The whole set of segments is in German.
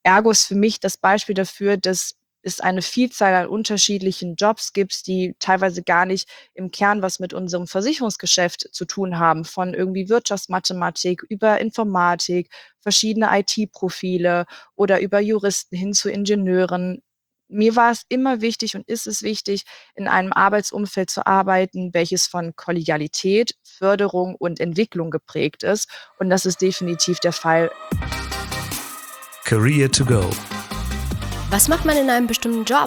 Ergo ist für mich das Beispiel dafür, dass es eine Vielzahl an unterschiedlichen Jobs gibt, die teilweise gar nicht im Kern was mit unserem Versicherungsgeschäft zu tun haben, von irgendwie Wirtschaftsmathematik über Informatik, verschiedene IT-Profile oder über Juristen hin zu Ingenieuren. Mir war es immer wichtig und ist es wichtig, in einem Arbeitsumfeld zu arbeiten, welches von Kollegialität, Förderung und Entwicklung geprägt ist. Und das ist definitiv der Fall. Career to go. Was macht man in einem bestimmten Job?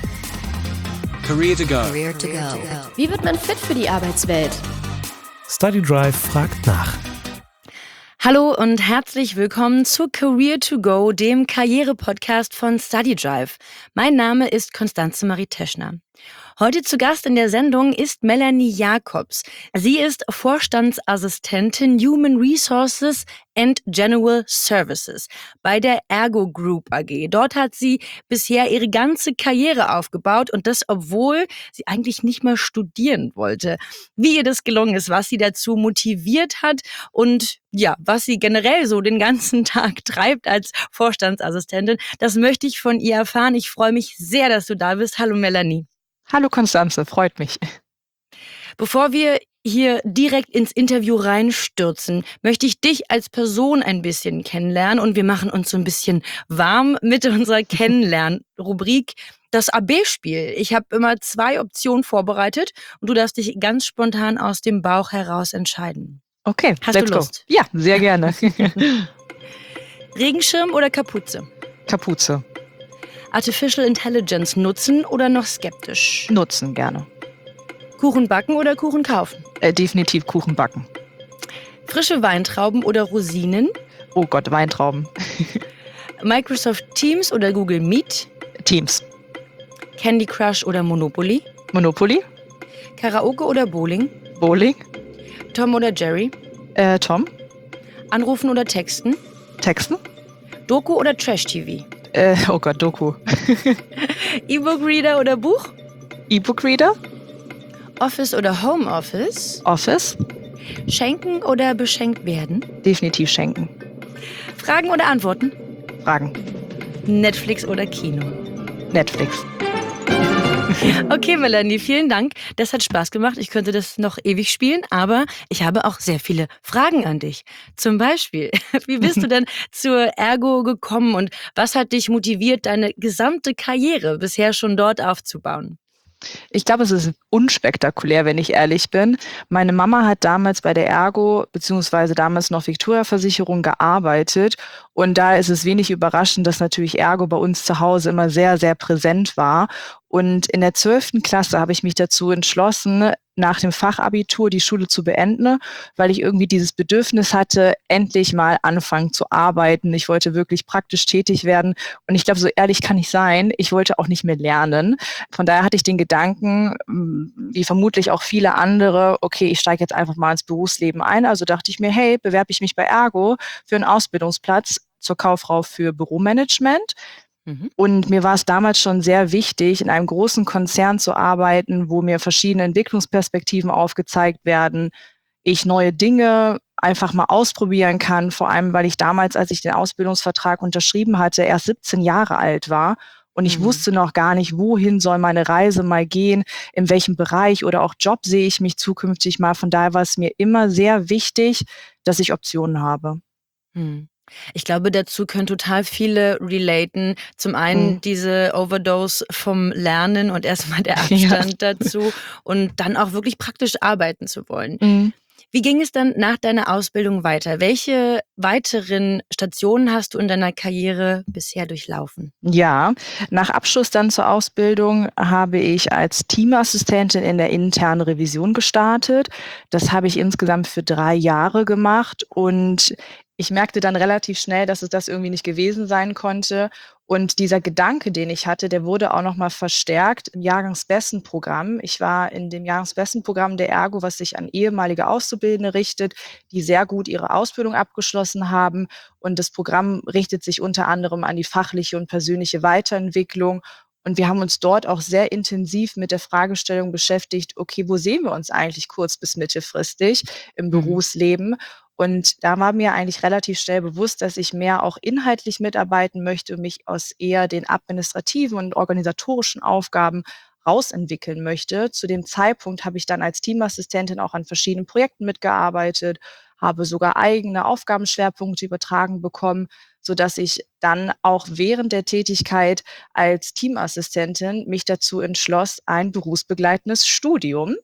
Career to go. Career to go. Wie wird man fit für die Arbeitswelt? StudyDrive fragt nach. Hallo und herzlich willkommen zu Career to Go, dem Karriere-Podcast von StudyDrive. Mein Name ist Constanze Marie Teschner. Heute zu Gast in der Sendung ist Melanie Jacobs. Sie ist Vorstandsassistentin Human Resources and General Services bei der Ergo Group AG. Dort hat sie bisher ihre ganze Karriere aufgebaut und das, obwohl sie eigentlich nicht mal studieren wollte. Wie ihr das gelungen ist, was sie dazu motiviert hat und ja, was sie generell so den ganzen Tag treibt als Vorstandsassistentin, das möchte ich von ihr erfahren. Ich freue mich sehr, dass du da bist. Hallo Melanie. Hallo Constanze, freut mich. Bevor wir hier direkt ins Interview reinstürzen, möchte ich dich als Person ein bisschen kennenlernen und wir machen uns so ein bisschen warm mit unserer Kennenlern-Rubrik, das AB-Spiel. Ich habe immer 2 Optionen vorbereitet und du darfst dich ganz spontan aus dem Bauch heraus entscheiden. Okay, hast du Lust? Go. Ja, sehr gerne. Regenschirm oder Kapuze? Kapuze. Artificial Intelligence nutzen oder noch skeptisch? Nutzen gerne. Kuchen backen oder Kuchen kaufen? Definitiv Kuchen backen. Frische Weintrauben oder Rosinen? Oh Gott, Weintrauben. Microsoft Teams oder Google Meet? Teams. Candy Crush oder Monopoly? Monopoly. Karaoke oder Bowling? Bowling. Tom oder Jerry? Tom. Anrufen oder texten? Texten. Doku oder Trash-TV? Oh Gott, Doku. E-Book-Reader oder Buch? E-Book-Reader. Office oder Homeoffice? Office. Schenken oder beschenkt werden? Definitiv schenken. Fragen oder Antworten? Fragen. Netflix oder Kino? Netflix. Okay, Melanie, vielen Dank. Das hat Spaß gemacht. Ich könnte das noch ewig spielen, aber ich habe auch sehr viele Fragen an dich. Zum Beispiel, wie bist du denn zur Ergo gekommen und was hat dich motiviert, deine gesamte Karriere bisher schon dort aufzubauen? Ich glaube, es ist unspektakulär, wenn ich ehrlich bin. Meine Mama hat damals bei der Ergo beziehungsweise damals noch Victoria Versicherung gearbeitet und da ist es wenig überraschend, dass natürlich Ergo bei uns zu Hause immer sehr, sehr präsent war. Und in der 12. Klasse habe ich mich dazu entschlossen, nach dem Fachabitur die Schule zu beenden, weil ich irgendwie dieses Bedürfnis hatte, endlich mal anfangen zu arbeiten. Ich wollte wirklich praktisch tätig werden. Und ich glaube, so ehrlich kann ich sein, ich wollte auch nicht mehr lernen. Von daher hatte ich den Gedanken, wie vermutlich auch viele andere, okay, ich steige jetzt einfach mal ins Berufsleben ein. Also dachte ich mir, hey, bewerbe ich mich bei Ergo für einen Ausbildungsplatz zur Kauffrau für Büromanagement. Und mir war es damals schon sehr wichtig, in einem großen Konzern zu arbeiten, wo mir verschiedene Entwicklungsperspektiven aufgezeigt werden, ich neue Dinge einfach mal ausprobieren kann, vor allem, weil ich damals, als ich den Ausbildungsvertrag unterschrieben hatte, erst 17 Jahre alt war und ich wusste noch gar nicht, wohin soll meine Reise mal gehen, in welchem Bereich oder auch Job sehe ich mich zukünftig mal. Von daher war es mir immer sehr wichtig, dass ich Optionen habe. Ich glaube, dazu können total viele relaten. Zum einen diese Overdose vom Lernen und erstmal der Abstand dazu und dann auch wirklich praktisch arbeiten zu wollen. Wie ging es dann nach deiner Ausbildung weiter? Welche weiteren Stationen hast du in deiner Karriere bisher durchlaufen? Ja, nach Abschluss dann zur Ausbildung habe ich als Teamassistentin in der internen Revision gestartet. Das habe ich insgesamt für 3 Jahre gemacht und ich merkte dann relativ schnell, dass es das irgendwie nicht gewesen sein konnte. Und dieser Gedanke, den ich hatte, der wurde auch noch mal verstärkt im Jahrgangsbestenprogramm. Ich war in dem Jahrgangsbestenprogramm der Ergo, was sich an ehemalige Auszubildende richtet, die sehr gut ihre Ausbildung abgeschlossen haben. Und das Programm richtet sich unter anderem an die fachliche und persönliche Weiterentwicklung. Und wir haben uns dort auch sehr intensiv mit der Fragestellung beschäftigt, okay, wo sehen wir uns eigentlich kurz- bis mittelfristig im Berufsleben? Und da war mir eigentlich relativ schnell bewusst, dass ich mehr auch inhaltlich mitarbeiten möchte und mich aus eher den administrativen und organisatorischen Aufgaben rausentwickeln möchte. Zu dem Zeitpunkt habe ich dann als Teamassistentin auch an verschiedenen Projekten mitgearbeitet, habe sogar eigene Aufgabenschwerpunkte übertragen bekommen, sodass ich dann auch während der Tätigkeit als Teamassistentin mich dazu entschloss, ein berufsbegleitendes Studium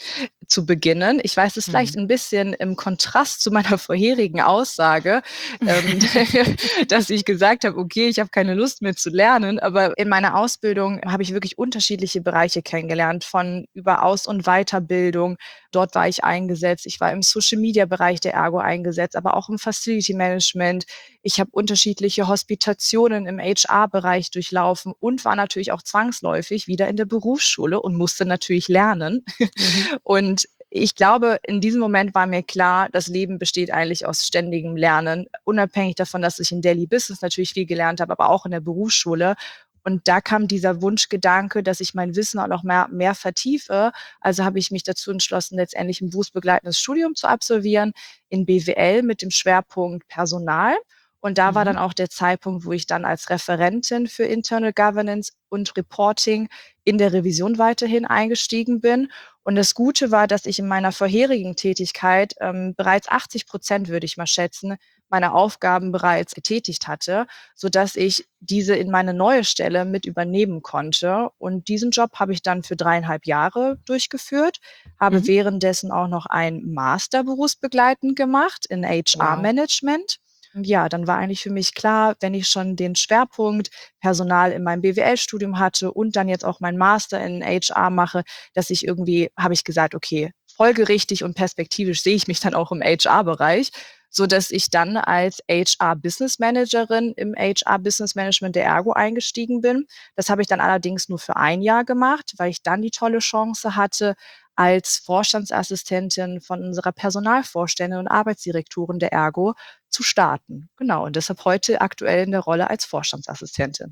zu beginnen. Ich weiß, es ist vielleicht Mhm. ein bisschen im Kontrast zu meiner vorherigen Aussage, ähm, dass ich gesagt habe: „Okay, ich habe keine Lust mehr zu lernen." Aber in meiner Ausbildung habe ich wirklich unterschiedliche Bereiche kennengelernt, von über Aus und Weiterbildung. Dort war ich eingesetzt. Ich war im Social-Media-Bereich der Ergo eingesetzt, aber auch im Facility Management. Ich habe unterschiedliche Hospitationen im HR-Bereich durchlaufen und war natürlich auch zwangsläufig wieder in der Berufsschule und musste natürlich lernen. Mhm. Und ich glaube, in diesem Moment war mir klar, das Leben besteht eigentlich aus ständigem Lernen, unabhängig davon, dass ich in Daily Business natürlich viel gelernt habe, aber auch in der Berufsschule. Und da kam dieser Wunschgedanke, dass ich mein Wissen auch noch mehr vertiefe. Also habe ich mich dazu entschlossen, letztendlich ein berufsbegleitendes Studium zu absolvieren in BWL mit dem Schwerpunkt Personal. Und da war Mhm. dann auch der Zeitpunkt, wo ich dann als Referentin für Internal Governance und Reporting in der Revision weiterhin eingestiegen bin. Und das Gute war, dass ich in meiner vorherigen Tätigkeit bereits 80%, würde ich mal schätzen, meiner Aufgaben bereits getätigt hatte, sodass ich diese in meine neue Stelle mit übernehmen konnte. Und diesen Job habe ich dann für 3,5 Jahre durchgeführt, habe Mhm. währenddessen auch noch ein Master berufsbegleitend gemacht in Wow. HR-Management. Und ja, dann war eigentlich für mich klar, wenn ich schon den Schwerpunkt Personal in meinem BWL-Studium hatte und dann jetzt auch meinen Master in HR mache, dass ich irgendwie habe ich gesagt: „Okay, folgerichtig und perspektivisch sehe ich mich dann auch im HR-Bereich", sodass ich dann als HR-Business Managerin im HR-Business Management der Ergo eingestiegen bin. Das habe ich dann allerdings nur für 1 Jahr gemacht, weil ich dann die tolle Chance hatte, als Vorstandsassistentin von unserer Personalvorständin und Arbeitsdirektorin der Ergo zu starten. Genau, und deshalb heute aktuell in der Rolle als Vorstandsassistentin.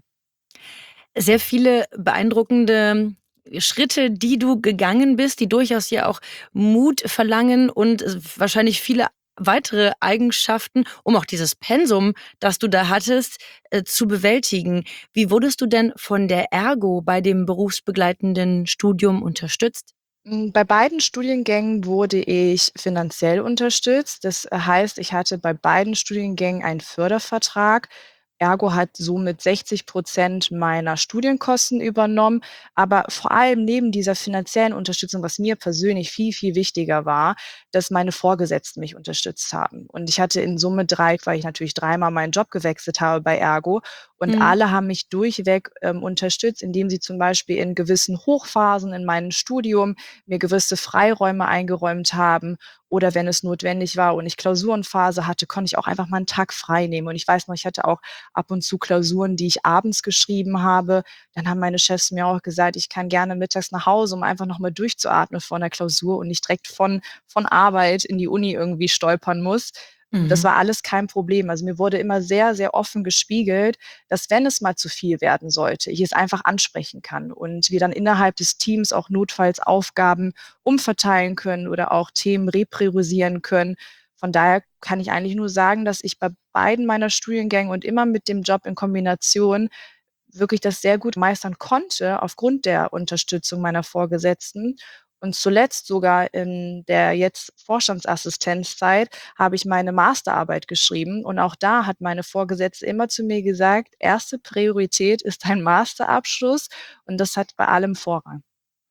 Sehr viele beeindruckende Schritte, die du gegangen bist, die durchaus ja auch Mut verlangen und wahrscheinlich viele weitere Eigenschaften, um auch dieses Pensum, das du da hattest, zu bewältigen. Wie wurdest du denn von der Ergo bei dem berufsbegleitenden Studium unterstützt? Bei beiden Studiengängen wurde ich finanziell unterstützt. Das heißt, ich hatte bei beiden Studiengängen einen Fördervertrag. Ergo hat somit 60% meiner Studienkosten übernommen. Aber vor allem neben dieser finanziellen Unterstützung, was mir persönlich viel, viel wichtiger war, dass meine Vorgesetzten mich unterstützt haben. Und ich hatte in Summe 3, weil ich natürlich dreimal meinen Job gewechselt habe bei Ergo. Und Mhm. alle haben mich durchweg unterstützt, indem sie zum Beispiel in gewissen Hochphasen in meinem Studium mir gewisse Freiräume eingeräumt haben, oder wenn es notwendig war und ich Klausurenphase hatte, konnte ich auch einfach mal 'n Tag frei nehmen. Und ich weiß noch, ich hatte auch ab und zu Klausuren, die ich abends geschrieben habe. Dann haben meine Chefs mir auch gesagt, ich kann gerne mittags nach Hause, um einfach noch mal durchzuatmen vor 'ner Klausur und nicht direkt von Arbeit in die Uni irgendwie stolpern muss. Das Mhm. war alles kein Problem. Also, mir wurde immer sehr, sehr offen gespiegelt, dass, wenn es mal zu viel werden sollte, ich es einfach ansprechen kann und wir dann innerhalb des Teams auch notfalls Aufgaben umverteilen können oder auch Themen repriorisieren können. Von daher kann ich eigentlich nur sagen, dass ich bei beiden meiner Studiengänge und immer mit dem Job in Kombination wirklich das sehr gut meistern konnte aufgrund der Unterstützung meiner Vorgesetzten. Und zuletzt sogar in der jetzt Vorstandsassistenzzeit habe ich meine Masterarbeit geschrieben und auch da hat meine Vorgesetzte immer zu mir gesagt: „Erste Priorität ist dein Masterabschluss" und das hat bei allem Vorrang.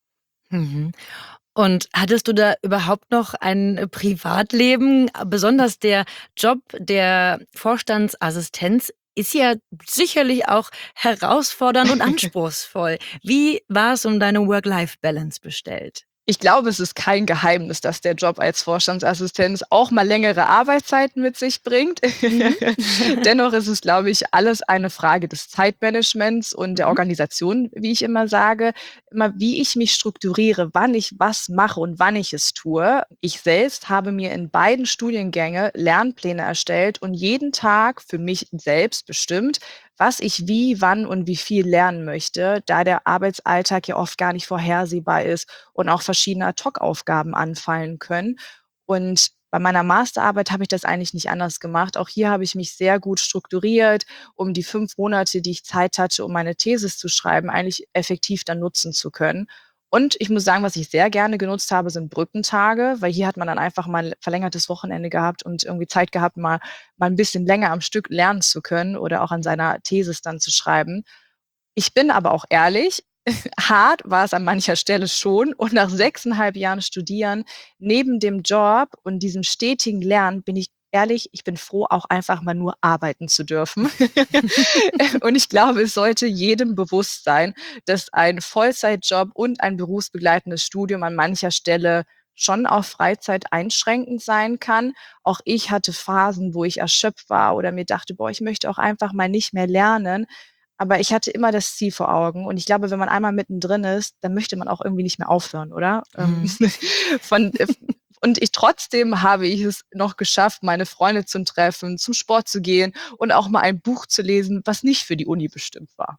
Mhm. Und hattest du da überhaupt noch ein Privatleben? Besonders der Job der Vorstandsassistenz ist ja sicherlich auch herausfordernd und anspruchsvoll. Wie war es um deine Work-Life-Balance bestellt? Ich glaube, es ist kein Geheimnis, dass der Job als Vorstandsassistenz auch mal längere Arbeitszeiten mit sich bringt. Mhm. Dennoch ist es, glaube ich, alles eine Frage des Zeitmanagements und der Mhm. Organisation, wie ich immer sage. Immer wie ich mich strukturiere, wann ich was mache und wann ich es tue. Ich selbst habe mir in beiden Studiengänge Lernpläne erstellt und jeden Tag für mich selbst bestimmt, was ich wie, wann und wie viel lernen möchte, da der Arbeitsalltag ja oft gar nicht vorhersehbar ist und auch verschiedene Ad-hoc-Aufgaben anfallen können. Und Bei meiner Masterarbeit habe ich das eigentlich nicht anders gemacht. Auch hier habe ich mich sehr gut strukturiert, um die 5 Monate, die ich Zeit hatte, um meine Thesis zu schreiben, eigentlich effektiv dann nutzen zu können. Und ich muss sagen, was ich sehr gerne genutzt habe, sind Brückentage, weil hier hat man dann einfach mal 'n verlängertes Wochenende gehabt und irgendwie Zeit gehabt, mal 'n bisschen länger am Stück lernen zu können oder auch an seiner Thesis dann zu schreiben. Ich bin aber auch ehrlich, hart war es an mancher Stelle schon und nach 6,5 Jahren Studieren neben dem Job und diesem stetigen Lernen bin ich ehrlich, ich bin froh, auch einfach mal nur arbeiten zu dürfen. Und ich glaube, es sollte jedem bewusst sein, dass ein Vollzeitjob und ein berufsbegleitendes Studium an mancher Stelle schon auf Freizeit einschränkend sein kann. Auch ich hatte Phasen, wo ich erschöpft war oder mir dachte: „Boah, ich möchte auch einfach mal nicht mehr lernen." Aber ich hatte immer das Ziel vor Augen und ich glaube, wenn man einmal mittendrin ist, dann möchte man auch irgendwie nicht mehr aufhören, oder? Mhm. Von und trotzdem habe ich es noch geschafft, meine Freunde zu treffen, zum Sport zu gehen und auch mal ein Buch zu lesen, was nicht für die Uni bestimmt war.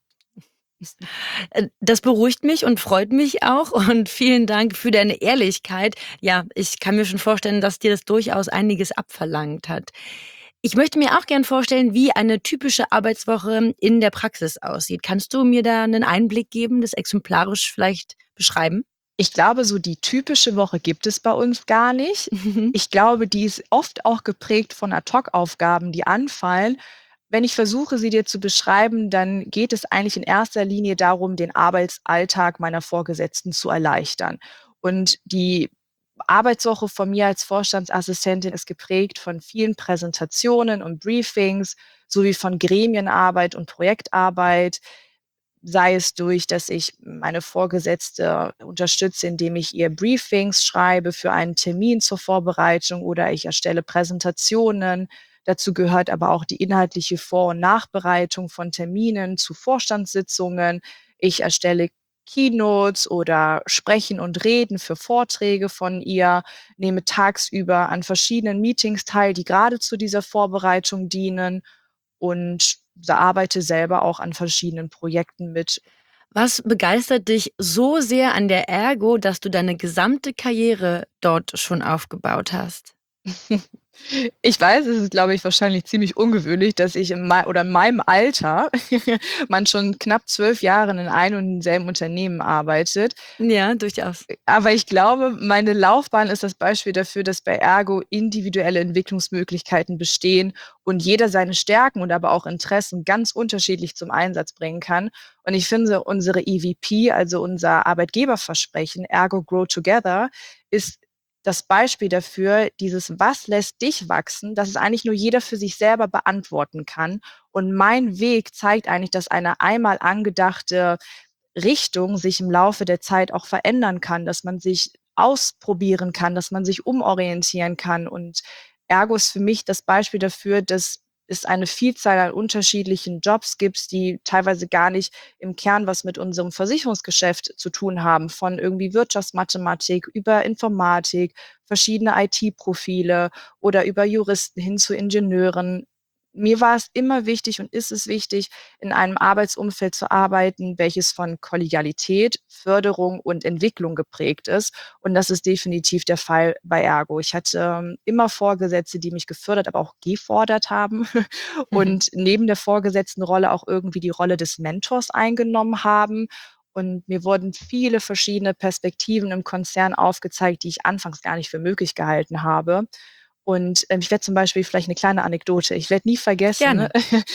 Das beruhigt mich und freut mich auch und vielen Dank für deine Ehrlichkeit. Ja, ich kann mir schon vorstellen, dass dir das durchaus einiges abverlangt hat. Ich möchte mir auch gern vorstellen, wie eine typische Arbeitswoche in der Praxis aussieht. Kannst du mir da einen Einblick geben, das exemplarisch vielleicht beschreiben? Ich glaube, so die typische Woche gibt es bei uns gar nicht. Mhm. Ich glaube, die ist oft auch geprägt von Ad-hoc-Aufgaben, die anfallen. Wenn ich versuche, sie dir zu beschreiben, dann geht es eigentlich in erster Linie darum, den Arbeitsalltag meiner Vorgesetzten zu erleichtern. Und die Arbeitswoche von mir als Vorstandsassistentin ist geprägt von vielen Präsentationen und Briefings sowie von Gremienarbeit und Projektarbeit, sei es durch, dass ich meine Vorgesetzte unterstütze, indem ich ihr Briefings schreibe für einen Termin zur Vorbereitung oder ich erstelle Präsentationen. Dazu gehört aber auch die inhaltliche Vor- und Nachbereitung von Terminen zu Vorstandssitzungen. Ich erstelle Keynotes oder Sprechen und Reden für Vorträge von ihr, nehme tagsüber an verschiedenen Meetings teil, die gerade zu dieser Vorbereitung dienen und arbeite selber auch an verschiedenen Projekten mit. Was begeistert dich so sehr an der Ergo, dass du deine gesamte Karriere dort schon aufgebaut hast? Ich weiß, es ist, glaube ich, wahrscheinlich ziemlich ungewöhnlich, dass ich in meinem Alter man schon knapp 12 Jahre in einem und demselben Unternehmen arbeitet. Ja, durchaus. Aber ich glaube, meine Laufbahn ist das Beispiel dafür, dass bei Ergo individuelle Entwicklungsmöglichkeiten bestehen und jeder seine Stärken und aber auch Interessen ganz unterschiedlich zum Einsatz bringen kann. Und ich finde, unsere EVP, also unser Arbeitgeberversprechen, Ergo Grow Together, ist das Beispiel dafür, dieses „Was lässt dich wachsen?", dass es eigentlich nur jeder für sich selber beantworten kann. Und mein Weg zeigt eigentlich, dass eine einmal angedachte Richtung sich im Laufe der Zeit auch verändern kann, dass man sich ausprobieren kann, dass man sich umorientieren kann. Und Ergo ist für mich das Beispiel dafür, dass es eine Vielzahl an unterschiedlichen Jobs gibt, die teilweise gar nicht im Kern was mit unserem Versicherungsgeschäft zu tun haben, von irgendwie Wirtschaftsmathematik über Informatik, verschiedene IT-Profile oder über Juristen hin zu Ingenieuren. Mir war es immer wichtig und ist es wichtig, in einem Arbeitsumfeld zu arbeiten, welches von Kollegialität, Förderung und Entwicklung geprägt ist. Und das ist definitiv der Fall bei Ergo. Ich hatte immer Vorgesetzte, die mich gefördert, aber auch gefordert haben Mhm. und neben der Vorgesetztenrolle auch irgendwie die Rolle des Mentors eingenommen haben. Und mir wurden viele verschiedene Perspektiven im Konzern aufgezeigt, die ich anfangs gar nicht für möglich gehalten habe. Und, ich werde zum Beispiel vielleicht eine kleine Anekdote. Ich werde nie vergessen, Gerne.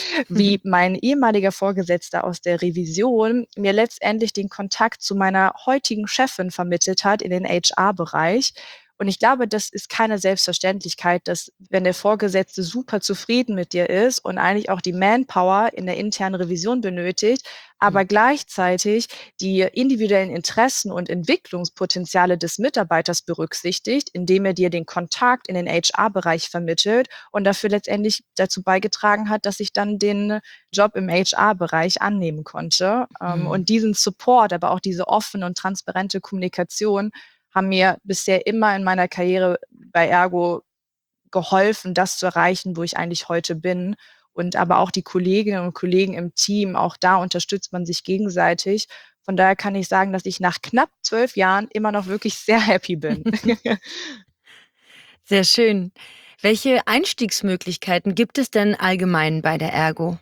wie mein ehemaliger Vorgesetzter aus der Revision mir letztendlich den Kontakt zu meiner heutigen Chefin vermittelt hat in den HR-Bereich. Und ich glaube, das ist keine Selbstverständlichkeit, dass, wenn der Vorgesetzte super zufrieden mit dir ist und eigentlich auch die Manpower in der internen Revision benötigt, Mhm. aber gleichzeitig die individuellen Interessen und Entwicklungspotenziale des Mitarbeiters berücksichtigt, indem er dir den Kontakt in den HR-Bereich vermittelt und dafür letztendlich dazu beigetragen hat, dass ich dann den Job im HR-Bereich annehmen konnte. Mhm. Und diesen Support, aber auch diese offene und transparente Kommunikation haben mir bisher immer in meiner Karriere bei Ergo geholfen, das zu erreichen, wo ich eigentlich heute bin. Und aber auch die Kolleginnen und Kollegen im Team, auch da unterstützt man sich gegenseitig. Von daher kann ich sagen, dass ich nach knapp 12 Jahren immer noch wirklich sehr happy bin. Sehr schön. Welche Einstiegsmöglichkeiten gibt es denn allgemein bei der Ergo?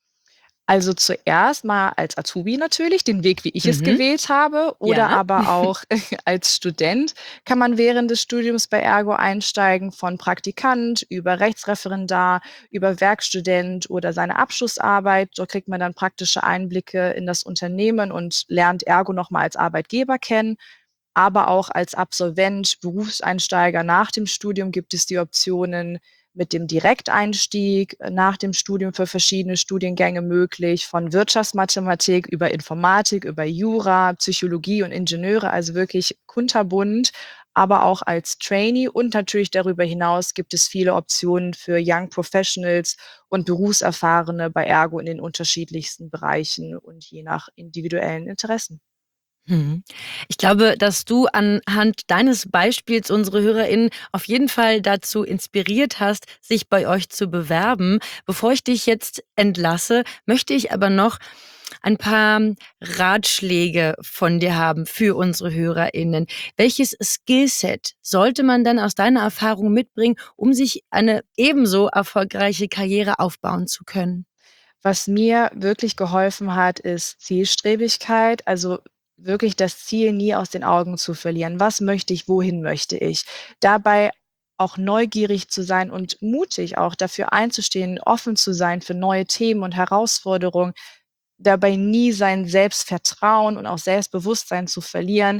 Also zuerst mal als Azubi natürlich, den Weg, wie ich es Mhm. gewählt habe, oder Ja. aber auch als Student kann man während des Studiums bei Ergo einsteigen, von Praktikant über Rechtsreferendar, über Werkstudent oder seine Abschlussarbeit. Dort kriegt man dann praktische Einblicke in das Unternehmen und lernt Ergo noch mal als Arbeitgeber kennen. Aber auch als Absolvent, Berufseinsteiger nach dem Studium gibt es die Optionen mit dem Direkteinstieg nach dem Studium für verschiedene Studiengänge möglich, von Wirtschaftsmathematik über Informatik, über Jura, Psychologie und Ingenieure, also wirklich kunterbunt, aber auch als Trainee und natürlich darüber hinaus gibt es viele Optionen für Young Professionals und Berufserfahrene bei Ergo in den unterschiedlichsten Bereichen und je nach individuellen Interessen. Mhm. Ich glaube, dass du anhand deines Beispiels unsere HörerInnen auf jeden Fall dazu inspiriert hast, sich bei euch zu bewerben. Bevor ich dich jetzt entlasse, möchte ich aber noch ein paar Ratschläge von dir haben für unsere HörerInnen. Welches Skillset sollte man denn aus deiner Erfahrung mitbringen, um sich eine ebenso erfolgreiche Karriere aufbauen zu können? Was mir wirklich geholfen hat, ist Zielstrebigkeit, also wirklich das Ziel nie aus den Augen zu verlieren. Was möchte ich? Wohin möchte ich? Dabei auch neugierig zu sein und mutig auch dafür einzustehen, offen zu sein für neue Themen und Herausforderungen, dabei nie sein Selbstvertrauen und auch Selbstbewusstsein zu verlieren,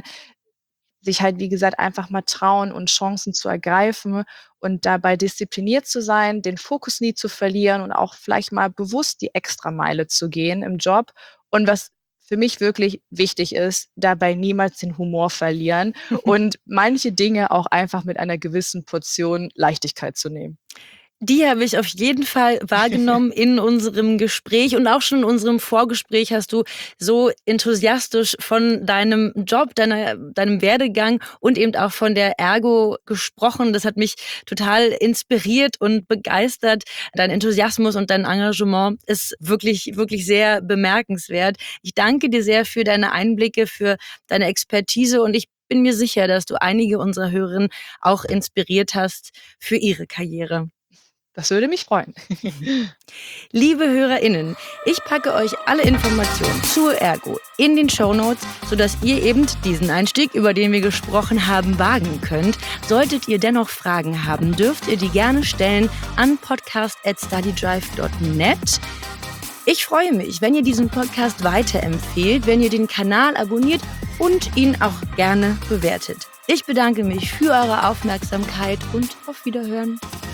sich halt, wie gesagt, einfach mal trauen und Chancen zu ergreifen und dabei diszipliniert zu sein, den Fokus nie zu verlieren und auch vielleicht mal bewusst die Extrameile zu gehen im Job. Und was für mich wirklich wichtig ist, dabei niemals den Humor verlieren und manche Dinge auch einfach mit einer gewissen Portion Leichtigkeit zu nehmen. Die habe ich auf jeden Fall wahrgenommen in unserem Gespräch und auch schon in unserem Vorgespräch hast du so enthusiastisch von deinem Job, deinem Werdegang und eben auch von der Ergo gesprochen. Das hat mich total inspiriert und begeistert. Dein Enthusiasmus und dein Engagement ist wirklich, wirklich sehr bemerkenswert. Ich danke dir sehr für deine Einblicke, für deine Expertise und ich bin mir sicher, dass du einige unserer Hörerinnen auch inspiriert hast für ihre Karriere. Das würde mich freuen. Liebe HörerInnen, ich packe euch alle Informationen zur Ergo in den Shownotes, sodass ihr eben diesen Einstieg, über den wir gesprochen haben, wagen könnt. Solltet ihr dennoch Fragen haben, dürft ihr die gerne stellen an podcast@studydrive.net. Ich freue mich, wenn ihr diesen Podcast weiterempfehlt, wenn ihr den Kanal abonniert und ihn auch gerne bewertet. Ich bedanke mich für eure Aufmerksamkeit und auf Wiederhören.